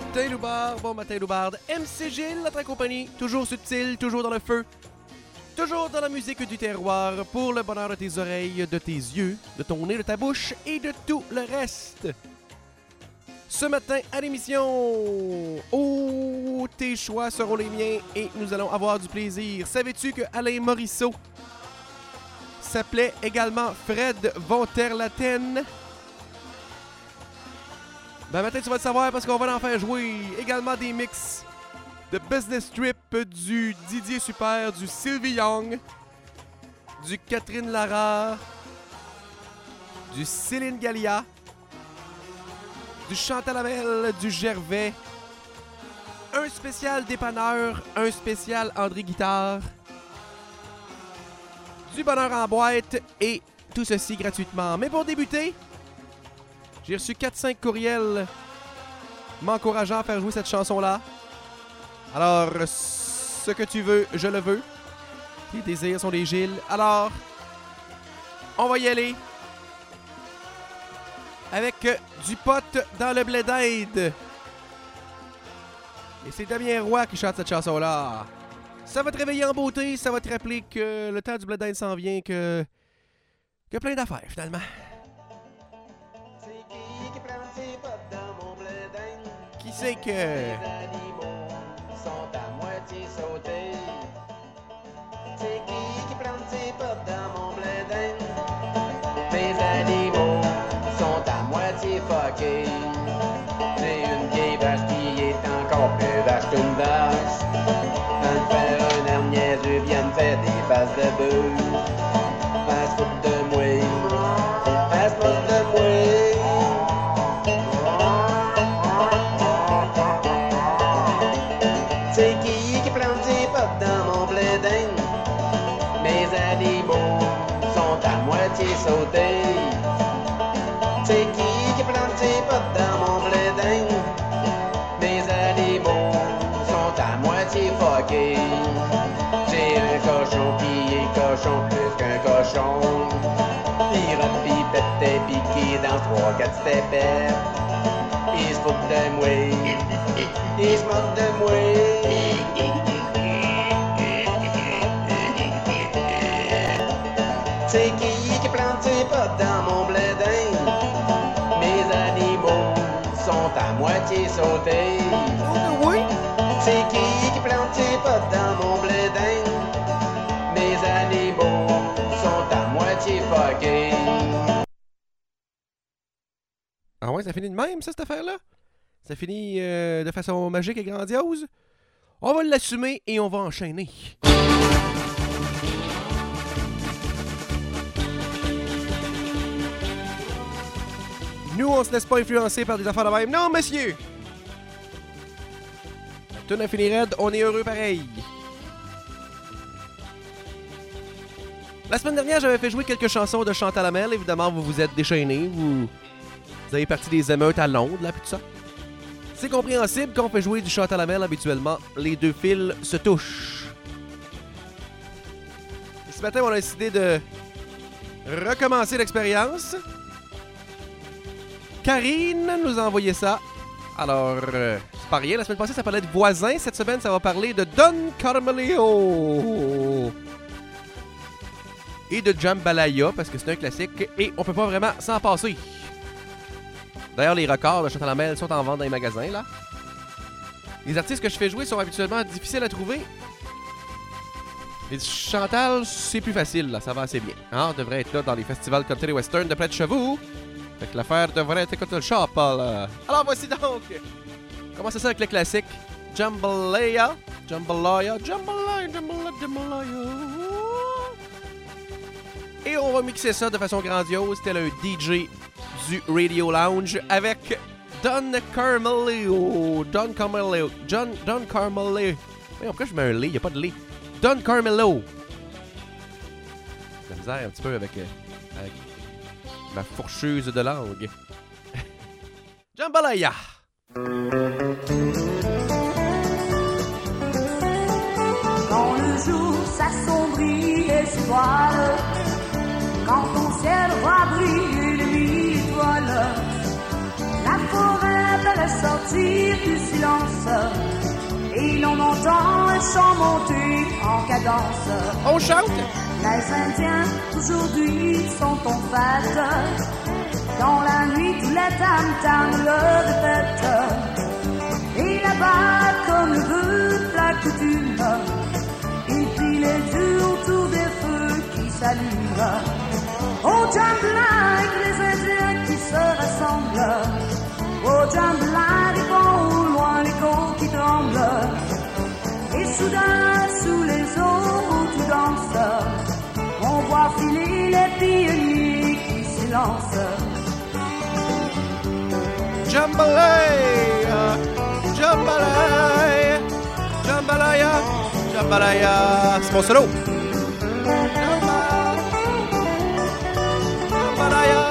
bon matin Loubarde. MC Gilles, notre compagnie, toujours subtil, toujours dans le feu, toujours dans la musique du terroir, pour le bonheur de tes oreilles, de tes yeux, de ton nez, de ta bouche et de tout le reste. Ce matin à l'émission, tes choix seront les miens et nous allons avoir du plaisir. Savais-tu que Alain Morisseau s'appelait également Fred Von der Laten? Ben matin, tu vas le savoir parce qu'on va en faire jouer également des mix de Business Trip, du Didier Super, du Sylvie Young, du Catherine Lara, du Céline Gallia, du Chantal Amel, du Gervais, un spécial dépanneur, un spécial André Guitare, du bonheur en boîte et tout ceci gratuitement. Mais pour débuter, j'ai reçu 4-5 courriels m'encourageant à faire jouer cette chanson-là. Alors, ce que tu veux, je le veux. Tes désirs sont des Gilles. Alors, on va y aller avec du pot dans le blé d'Inde. Et c'est Damien Roy qui chante cette chanson-là. Ça va te réveiller en beauté, ça va te rappeler que le temps du blé d'Inde s'en vient, que plein d'affaires, finalement. Qui c'est que... Les animaux sont à moitié sautés. C'est qui plante ses potes dans mon blé d'Inde? Mes animaux sont à moitié fuckés. J'ai une vieille vache qui est encore plus vache qu'une vache. Elle fait un air niaiseux, vient me faire des faces de bœuf. Elle se fout de moi, elle se moque de moi. C'est qui plante ses potes dans mon blé d'Inde? Mes animaux sont à moitié sautés. C'est qui plante ses potes dans mon blé d'Inde? Mes animaux sont à moitié fuckés. J'ai un cochon qui est cochon plus qu'un cochon. Il rote pis pète pis qui danse 3-4 stepettes. Il se fout de moi, il se moque de moi. C'est qui plante ses potes dans mon blé d'Inde? Mes animaux sont à moitié sautés. Oui? C'est qui plante ses potes dans mon blé d'Inde? Mes animaux sont à moitié fuckés. Ah ouais, ça finit de même, ça, cette affaire-là? Ça finit de façon magique et grandiose? On va l'assumer et on va enchaîner. Nous, on se laisse pas influencer par des affaires de même. Non, monsieur! La toune a fini raide, on est heureux pareil. La semaine dernière, j'avais fait jouer quelques chansons de Chantal Amel. Évidemment, vous vous êtes déchaînés. Vous avez parti des émeutes à Londres, là, pis tout ça. C'est compréhensible, quand on fait jouer du Chantal Amel, habituellement, les deux fils se touchent. Et ce matin, on a décidé de recommencer l'expérience. Karine nous a envoyé ça. Alors, c'est pas rien. La semaine passée, ça parlait de voisins. Cette semaine, ça va parler de Don Carmelio. Et de Jambalaya, parce que c'est un classique. Et on peut pas vraiment s'en passer. D'ailleurs, les records de Chantal Amel sont en vente dans les magasins, là. Les artistes que je fais jouer sont habituellement difficiles à trouver. Et Chantal, c'est plus facile, là. Ça va assez bien. Hein? On devrait être là dans les festivals country western de près de chez vous. Fait que l'affaire devrait être écoute le shop, là. Alors, voici donc. Comment c'est ça avec le classique? Jambalaya. Jambalaya. Jambalaya. Jambalaya. Jambalaya. Et on va mixer ça de façon grandiose, tel un DJ du Radio Lounge avec Don Carmelio. Don Carmelio. Don Carmelio. Pourquoi je mets un lait? Il n'y a pas de lait. Don Carmelio. La misère un petit peu avec ma fourcheuse de langue. Jambalaya. Quand le jour s'assombrit et s'étoile, quand ton ciel voit briller les mille étoiles, la forêt de la sortie sortir du silence. Et l'on entend un chant monter en cadence. On chante! Les Indiens d'aujourd'hui sont en fête. Dans la nuit, tous les tam-tams le répètent. Et là-bas, comme le veut la coutume, et puis les yeux autour des feux qui s'allument. Au jambalaya, les Indiens qui se rassemblent. Au jambalaya, les bons au loin, les côtes qui tremblent. Et soudain, sous les eaux où tout danse, on voit filer les pionniers qui s'élancent. Jambalaya, jambalaya, jambalaya, jambalaya. C'est mon solo. Jambalaya,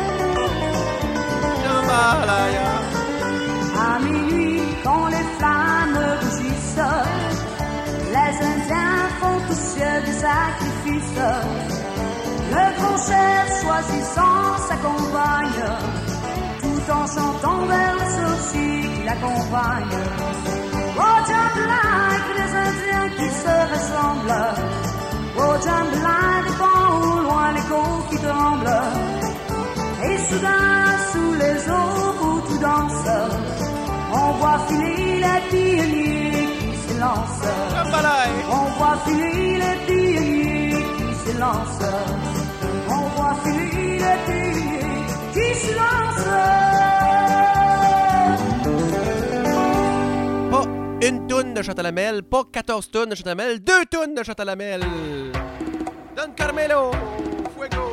jambalaya. À minuit, quand les flammes rougissent, les Indiens font au ciel des sacrifices. Le grand chef choisissant sa compagne, tout en chantant vers le sorcier qui l'accompagne. Au jambalaya, les Indiens qui se ressemblent. Au jambalaya, des vents au loin, les côtes qui tremblent. Et soudain, sous les eaux où tout danse, on voit filer les pionniers qui s'élancent. On voit filer les pionniers qui s'élancent. On voit filer les pionniers qui s'élancent. Pas une toune de Chatalamel, pas 14 tonnes de Chatalamel, 2 tonnes de Chatalamel. Don Carmelo, fuego.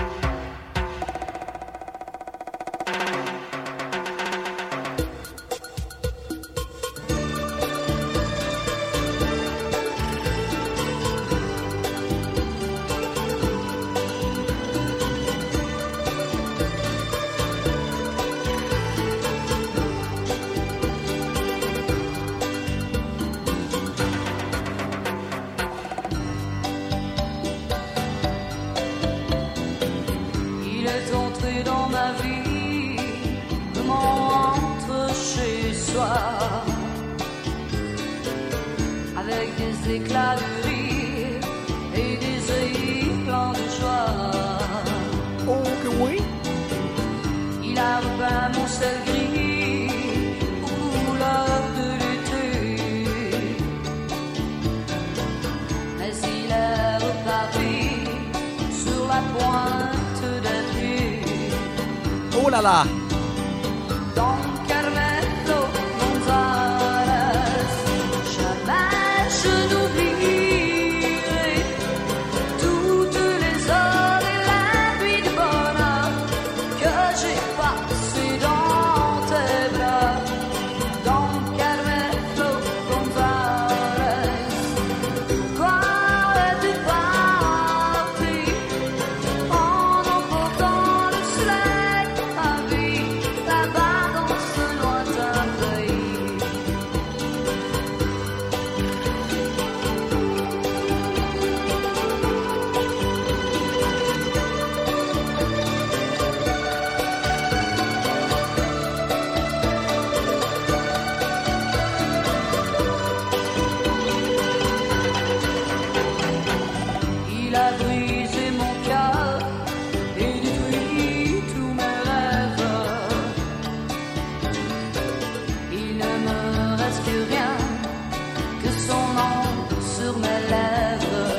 Avec des éclats de rire et des œils pleins de joie. Oh que oui! Il a repeint mon ciel gris aux couleurs de l'été. Mais il est repavé sur la pointe des pieds. Oh là là! Don Carmelo González, jamais je n'oublierai toutes les heures et la nuit de bonheur que j'ai passées dans tes bras. Don Carmelo González, pourquoi es-tu parti en emportant le soleil de ma vie là-bas dans ce lointain pays? Il a brisé mon cœur et détruit tous mes rêves. Il ne me reste plus rien que son nom sur mes lèvres.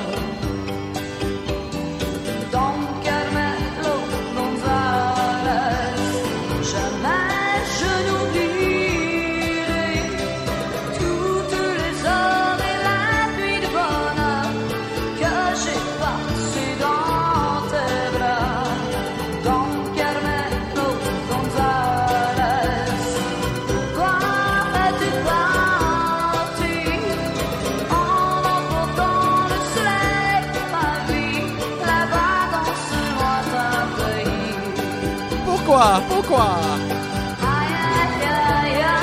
Don Carmelo González, jamais je n'oublierai toutes les heures et la nuit de bonheur que j'ai passées dans tes bras. Don Carmelo González, pourquoi es-tu parti en emportant le soleil de ma vie là-bas dans ce lointain pays? Pourquoi? Pourquoi? Aïe aïe aïe aïe,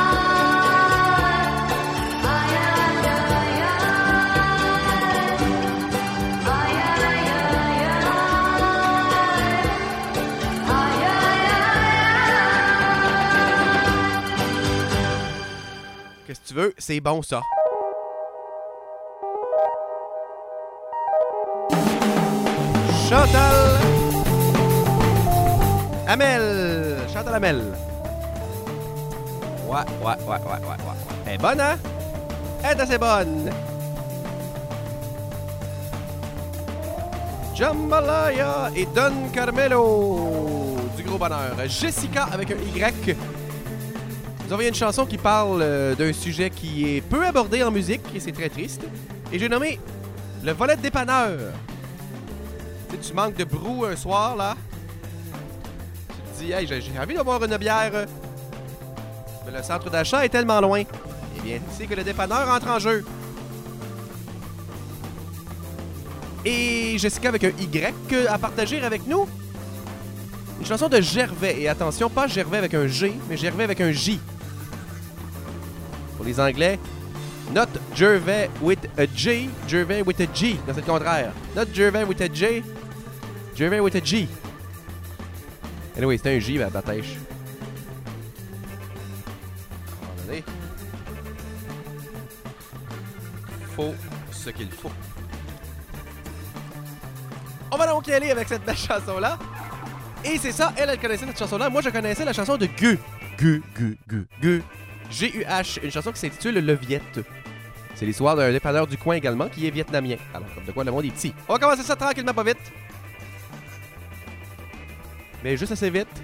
aïe aïe aïe aïe, aïe aïe aïe aïe, aïe aïe aïe. tu veux, c'est bon ça. Chantal Amel. Chantal Amel. Ouais. Elle est bonne, hein? Elle est assez bonne. Jambalaya et Don Carmelo. Du gros bonheur. Jessica avec un Y. Vous envoyez une chanson qui parle d'un sujet qui est peu abordé en musique et c'est très triste. Et j'ai nommé le volet de dépanneur. Tu sais, tu manques de brou un soir, là. Tu te dis, hey, j'ai envie de boire une bière. Mais le centre d'achat est tellement loin. Eh bien, tu sais que le dépanneur entre en jeu. Et Jessica avec un Y à partager avec nous. Une chanson de Gervais. Et attention, pas Gervais avec un G, mais Gervais avec un J. Pour les Anglais, not Gervais with a J, Gervais with a G. Non, c'est le contraire. Not Gervais with a J, Gervais with a G. Anyway, c'est un J, ma bâtèche. Attendez. Faut ce qu'il faut. On va donc y aller avec cette belle chanson-là. Et c'est ça, elle connaissait cette chanson-là. Moi, je connaissais la chanson de Gueux. G-U-H. Une chanson qui s'intitule Le Viette. C'est l'histoire d'un dépanneur du coin également qui est vietnamien. Alors, comme de quoi le monde est petit. On va commencer ça tranquillement, pas vite. Mais juste assez vite.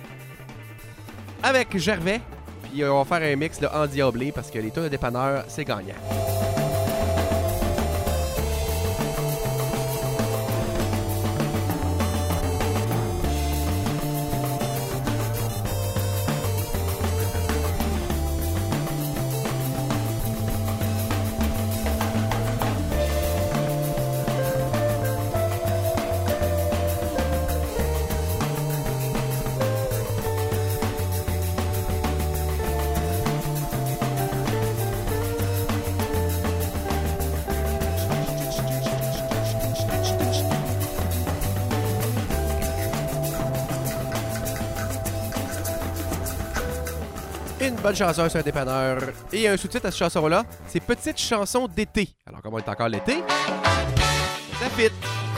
Avec Gervais. Puis on va faire un mix là, endiablé parce que les tunes de dépanneur, c'est gagnant. Une bonne chanson sur un dépanneur. Et un sous-titre à cette chanson-là, c'est Petite chanson d'été. Alors, comme on est encore l'été, ça fit.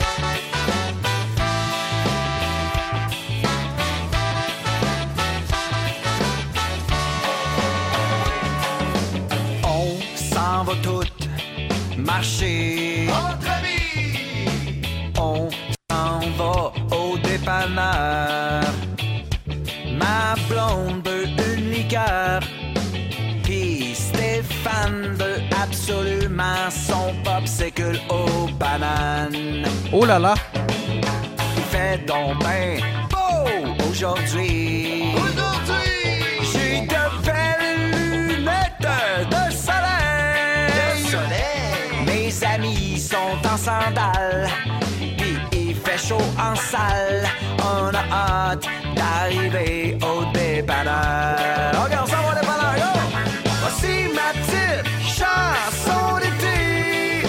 On s'en va toutes marcher entre amis. On s'en va au dépanneur. Ma blonde veut une liqueur. Puis Stéphane veut absolument son popsicle aux bananes. Oh là là! Il fait donc ben beau aujourd'hui. J'ai de belles lunettes de soleil. Mes amis sont en sandales. Puis il fait chaud en salle. On a hâte d'arriver au dépanneur. Regarde ça, mon dépanneur, yo! Voici ma petite chanson d'été.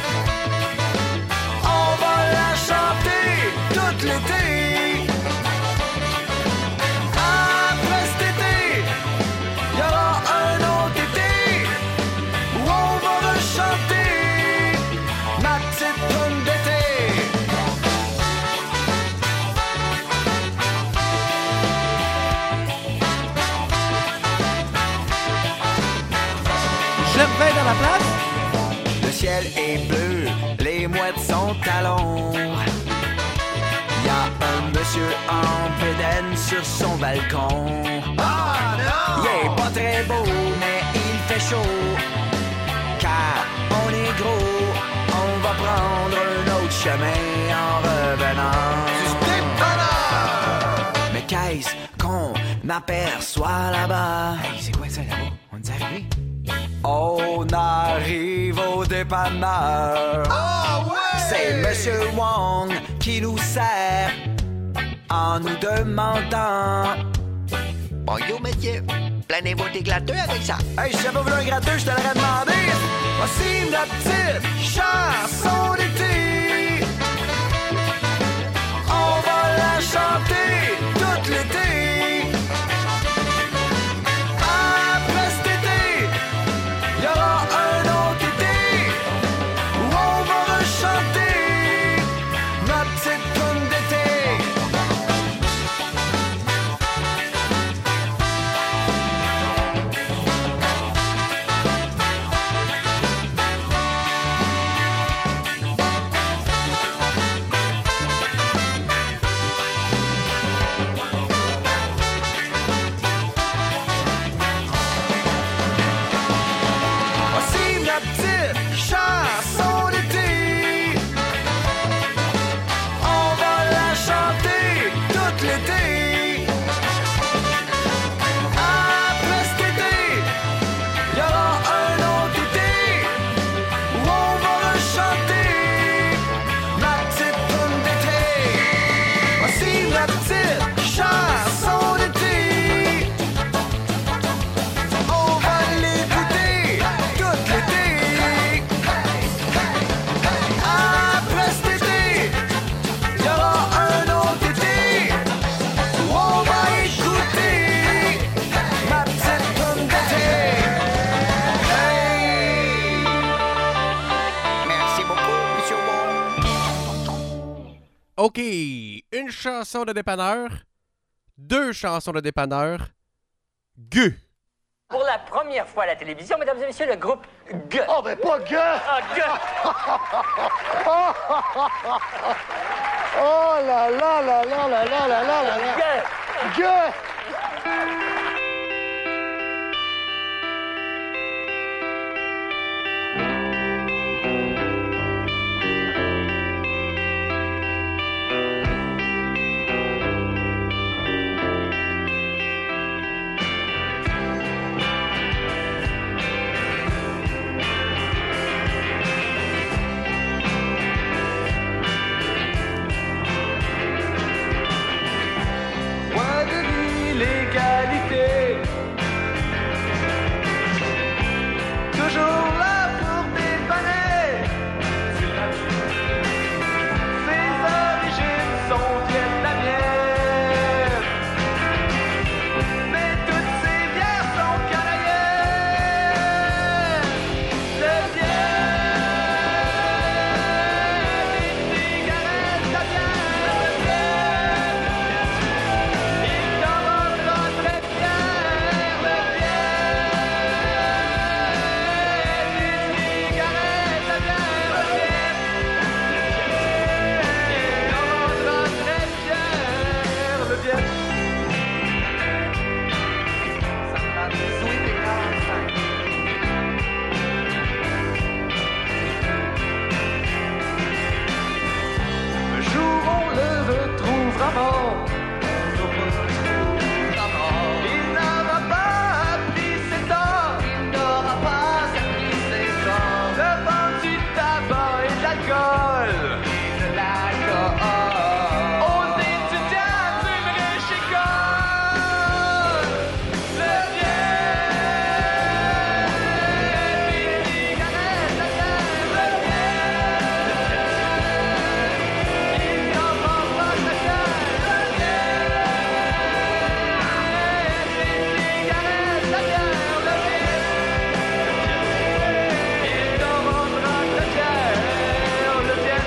On va la chanter tout l'été. Après cet été, il y aura un autre été où on va rechanter ma petite toune d'été. Gervais dans la place? Le ciel est bleu, les mouettes sont à l'ombre. Y a un monsieur en bédaine sur son balcon. Ah non! Il est pas très beau, mais il fait chaud. Car on est gros, on va prendre un autre chemin en revenant. Du dépanneur! Mais qu'est-ce qu'on aperçoit là-bas? Hey, c'est quoi ça là-bas? On est arrivé? On arrive au dépanneur. Oh ouais! C'est Monsieur Wong qui nous sert en nous demandant: bonjour monsieur, planez-vous des glatteux avec ça? Hey, si j'avais voulu un gratteux, je te l'aurais demandé. Voici la petite chanson d'été. On va la chanter tout l'été. Après cet été, OK. Une chanson de dépanneur. 2 chansons de dépanneur. Gueux. Pour la première fois à la télévision, mesdames et messieurs, le groupe Gueux. Oh, mais pas Gueux! Ah, Gueux! Oh là là là là là là là là là là! Gueux! Gueux! Point de l'illégalité. Toujours là pour dépanner. Ses origines sont vietnamiennes. Mais toutes ces bières sont canadiennes. Le bière, des cigarettes, la bière, le bière. Il commandera très bien le bière, des cigarettes, la bière, le bière. Il commandera très bien le bière. Ça prend 18 et 45. Un jour on le retrouvera mort. Il n'aura pas appris ses torts. Il n'aura pas appris ses torts. Devant du tabac et de l'alcool. De l'alcool. Aux étudiants d'une riche école. Le bière. Des cigarettes, la bière, le bière. Il commandera très bien le bière. Des cigarettes, la bière, le bière. Il commandera très bien le bière.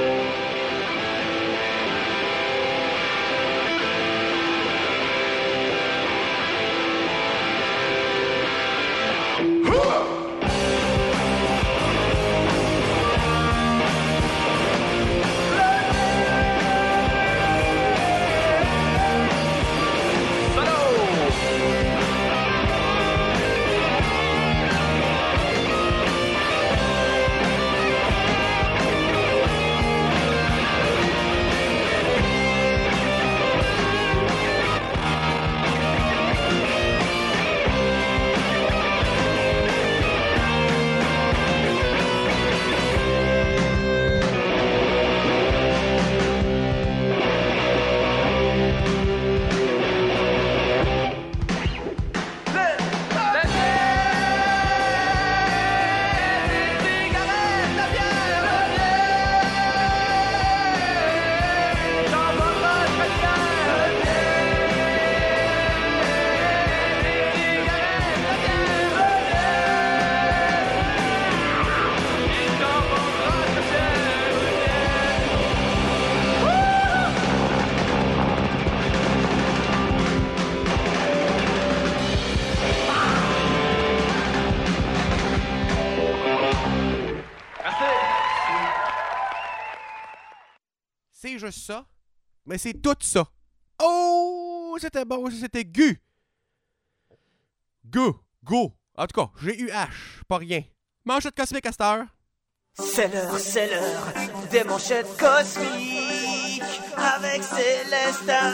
C'est juste ça. Mais c'est tout ça. Oh, c'était bon, c'était Gueux. Gueux, go. En tout cas, G-U-H, pas rien. Manchette cosmique à cette heure. C'est l'heure des manchettes cosmiques avec Célestin.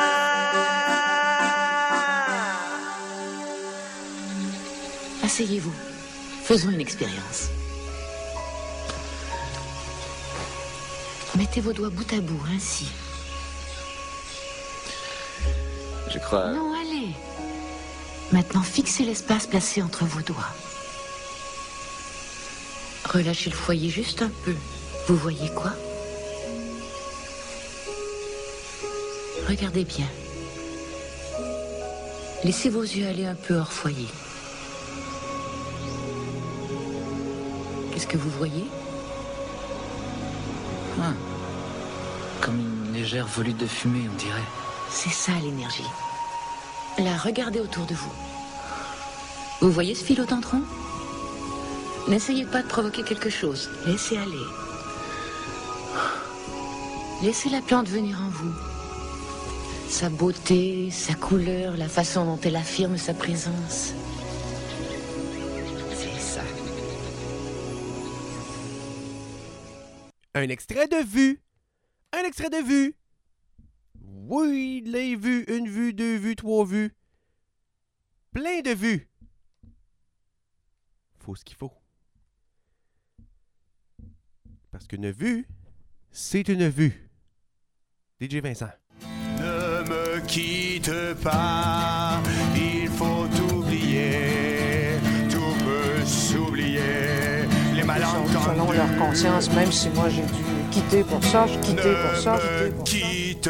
Asseyez-vous. Faisons une expérience. Mettez vos doigts bout à bout, ainsi. Je crois... Non, allez. Maintenant, fixez l'espace placé entre vos doigts. Relâchez le foyer juste un peu. Vous voyez quoi? Regardez bien. Laissez vos yeux aller un peu hors foyer. Qu'est-ce que vous voyez? comme une légère volute de fumée, on dirait. C'est ça l'énergie. Là, regardez autour de vous. Vous voyez ce philodendron? N'essayez pas de provoquer quelque chose. Laissez aller. Laissez la plante venir en vous. Sa beauté, sa couleur, la façon dont elle affirme sa présence. C'est ça. Un extrait de vue. Un extrait de vue. Oui, les vues, une vue, deux vues, trois vues. Plein de vues. Faut ce qu'il faut. Parce qu'une vue, c'est une vue. DJ Vincent. Ne me quitte pas, il faut oublier, tout peut s'oublier, les malentendus. Selon leur conscience, même si moi j'ai dû quitter pour ça, je quittais pour ça, je Ne me quitte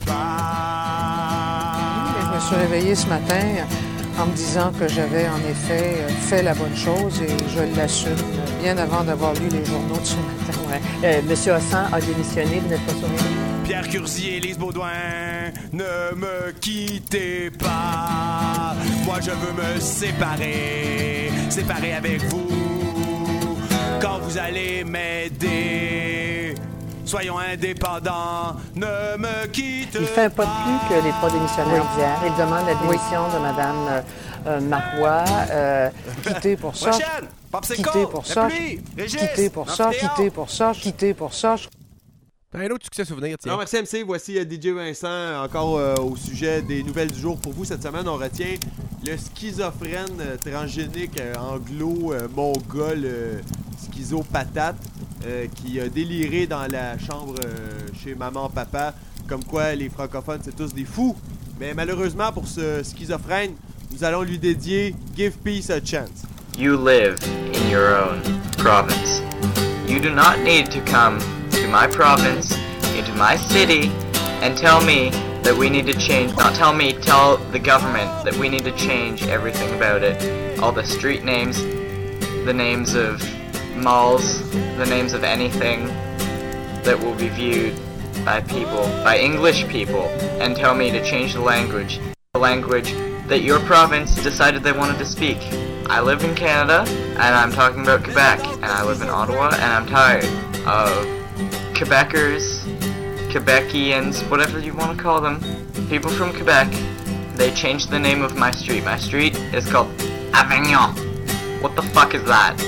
pas. Je me suis réveillée ce matin en me disant que j'avais en effet fait la bonne chose et je l'assume bien avant d'avoir lu les journaux de ce matin. Ouais. Monsieur Hassan a démissionné, vous n'êtes pas sauvé. Pierre Curzier, Lise Baudouin, ne me quittez pas. Moi je veux me séparer avec vous. Quand vous allez m'aider, soyons indépendants, ne me quittez pas. Il fait un pas de plus que les 3 démissionnaires d'hier. Il demande la démission de Mme Marois. Quitter pour ça, quitter pour ça, quitter pour ça, quitter pour ça, quitter pour ça. Un autre succès souvenir, tiens. Alors, merci MC, voici DJ Vincent, encore au sujet des nouvelles du jour pour vous. Cette semaine, on retient le schizophrène transgénique anglo-mongol schizopatate qui a déliré dans la chambre chez maman-papa, comme quoi les francophones, c'est tous des fous. Mais malheureusement, pour ce schizophrène, nous allons lui dédier Give Peace a Chance. You live in your own province. You do not need to come to my province, into my city, and tell me that we need to change. Not tell me, tell the government that we need to change everything about it. All the street names, the names of malls, the names of anything that will be viewed by people, by English people, and tell me to change the language that your province decided they wanted to speak. I live in Canada, and I'm talking about Quebec, and I live in Ottawa, and I'm tired of Quebecers, Quebecians, whatever you want to call them, people from Quebec. They changed the name of my street. My street is called Avignon. What the fuck is that?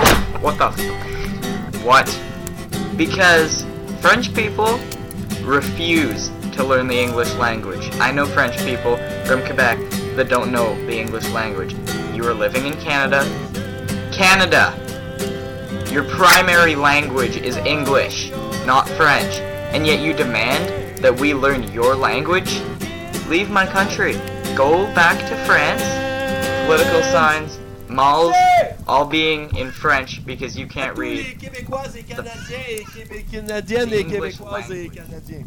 What? Because French people refuse to learn the English language. I know French people from Quebec that don't know the English language. You are living in Canada. Canada! Your primary language is English, not French, and yet you demand that we learn your language? Leave my country. Go back to France. Political signs, malls, all being in French because you can't read. Québécoises et Canadiennes et Québécoises et Canadiens.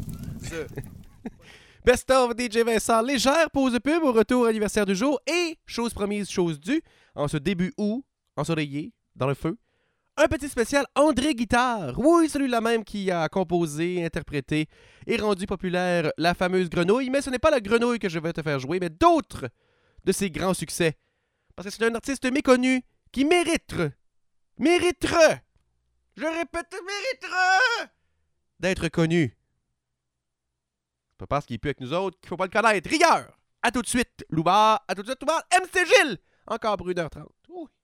Best of DJ Vincent, légère pause de pub au retour anniversaire du jour et, chose promise, chose due, en ce début août, ensoleillé, dans le feu, un petit spécial André Guitare. Oui, celui-là même qui a composé, interprété et rendu populaire la fameuse grenouille, mais ce n'est pas la grenouille que je vais te faire jouer, mais d'autres de ses grands succès. Parce que c'est un artiste méconnu qui mériterait, je répète, mériterait d'être connu. Pas parce qu'il est plus avec nous autres qu'il faut pas le connaître. Rigueur! À tout de suite, Louba. À tout de suite, Louba. MC Gilles! Encore pour 1h30. Oui.